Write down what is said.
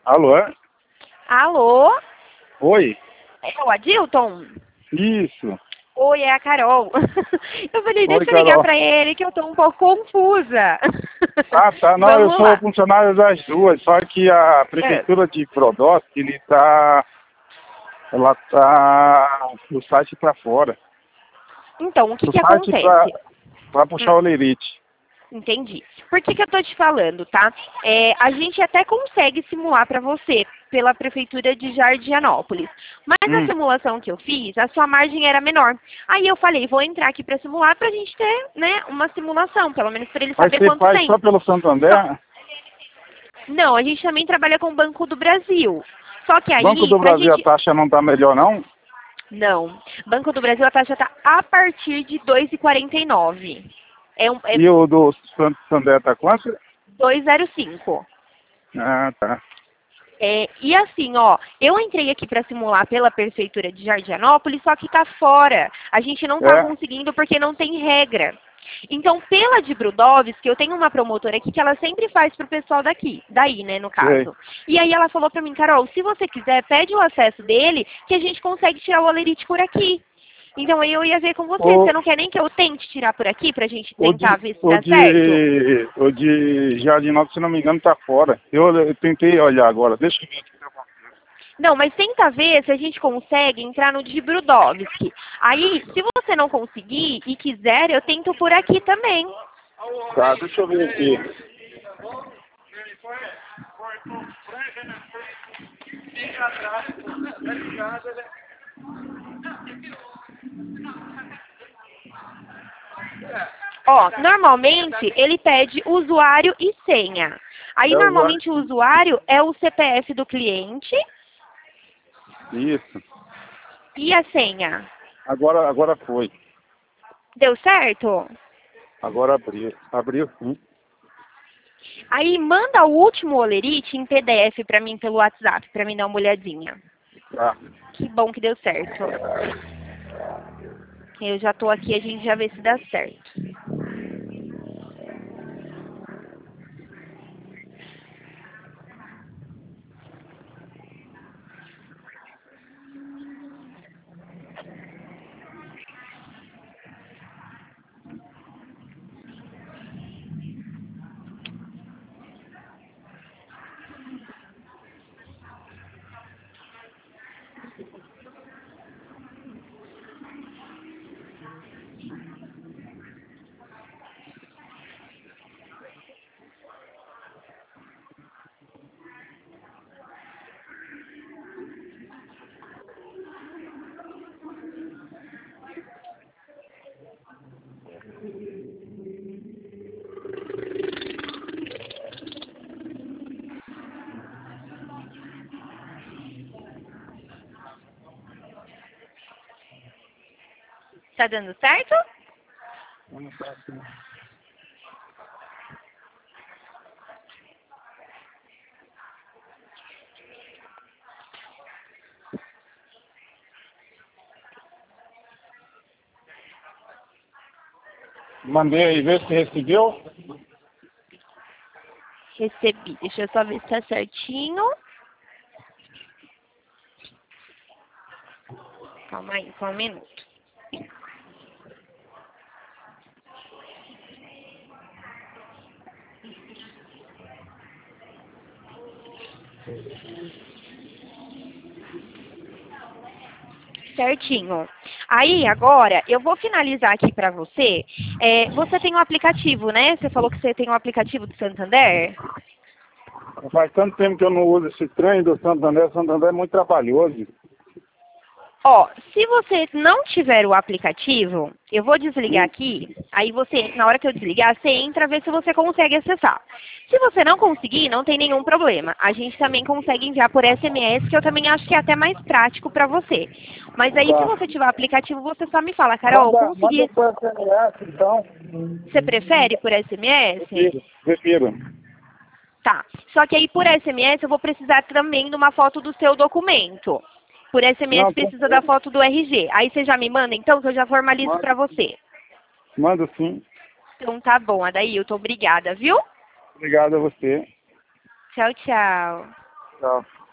Alô? Alô? Oi? É o Adilton? Isso. Oi, é a Carol. Eu falei, Oi, deixa eu ligar Carol. pra ele que eu tô um pouco confusa. Ah, tá. Não, eu Vamos sou lá. funcionário das duas, só que a É. prefeitura de Brodowski, ela tá do site para fora. Então, o que Do que site para acontece? puxar Hum, o lerite. entendi. Por que que eu tô te falando, tá? A gente até consegue simular pra você pela Prefeitura de Jardianópolis. Mas a Hum. simulação que eu fiz, a sua margem era menor. Aí eu falei, vou entrar aqui pra simular pra gente ter, né, uma simulação, pelo menos pra ele Mas saber você quanto faz só tem. pelo Só- Santander? Não, a gente também trabalha com o Banco do Brasil. Só que Banco aí, do pra Brasil, a gente... taxa não tá melhor, não? Não. Banco do Brasil, a taxa está a partir de 2,49. É E o do Santander tá quanto? 2,05. Ah, tá. E assim, ó, eu entrei aqui para simular pela Prefeitura de Jardianópolis, só que tá fora. A gente não tá É. conseguindo porque não tem regra. Então, pela de Brudowski, eu tenho uma promotora aqui que ela sempre faz pro pessoal daqui, daí, né, no Sei. caso. E aí ela falou pra mim, Carol, se você quiser, pede o acesso dele, que a gente consegue tirar o olerite por aqui. Então aí eu ia ver com você. O, Você não quer nem que eu tente tirar por aqui pra gente o tentar de, ver se o dá certo? de, o de Jardinópolis, se não me engano, tá fora. Eu tentei olhar agora. Deixa eu ver aqui. Não, mas tenta ver se a gente consegue entrar no de Brudowski. Aí, se você não conseguir e quiser, eu tento por aqui também. Tá, deixa eu ver aqui. Ó, normalmente ele pede usuário e senha. Aí É o usuário. normalmente o usuário é o CPF do cliente Isso. e a senha. Agora foi. Deu certo? Agora abriu. Abriu sim. Aí manda o último olerite em PDF pra mim pelo WhatsApp, pra mim dar uma olhadinha. Tá. Que bom que deu certo. Eu já tô aqui, a gente já vê se dá certo. Tá dando certo? Vamos pra cima. Mandei aí ver se recebeu. Recebi. Deixa eu só ver se tá certinho. Calma aí, só um minuto. Certinho. Aí, agora, eu vou finalizar aqui pra você. Você tem um aplicativo, né? Você falou que você tem um aplicativo do Santander? Faz tanto tempo que eu não uso esse trem do Santander. O Santander é muito trabalhoso. Ó, se você não tiver o aplicativo, eu vou desligar aqui, aí você, na hora que eu desligar, você entra ver se você consegue acessar. Se você não conseguir, não tem nenhum problema. A gente também consegue enviar por SMS, que eu também acho que é até mais prático para você. Mas aí, se Tá. você tiver o aplicativo, você só me fala, Carol, Manda consegui. por SMS, então. Você prefere por SMS? Prefiro. Tá. Só que aí, por SMS, eu vou precisar também de uma foto do seu documento. Por SMS Não, precisa da tranquilo. foto do RG. Aí você já me manda, então, que eu já formalizo Manda, pra você. manda sim. Então tá bom, Adailton. Obrigada, viu? Obrigado a você. Tchau, tchau. Tchau.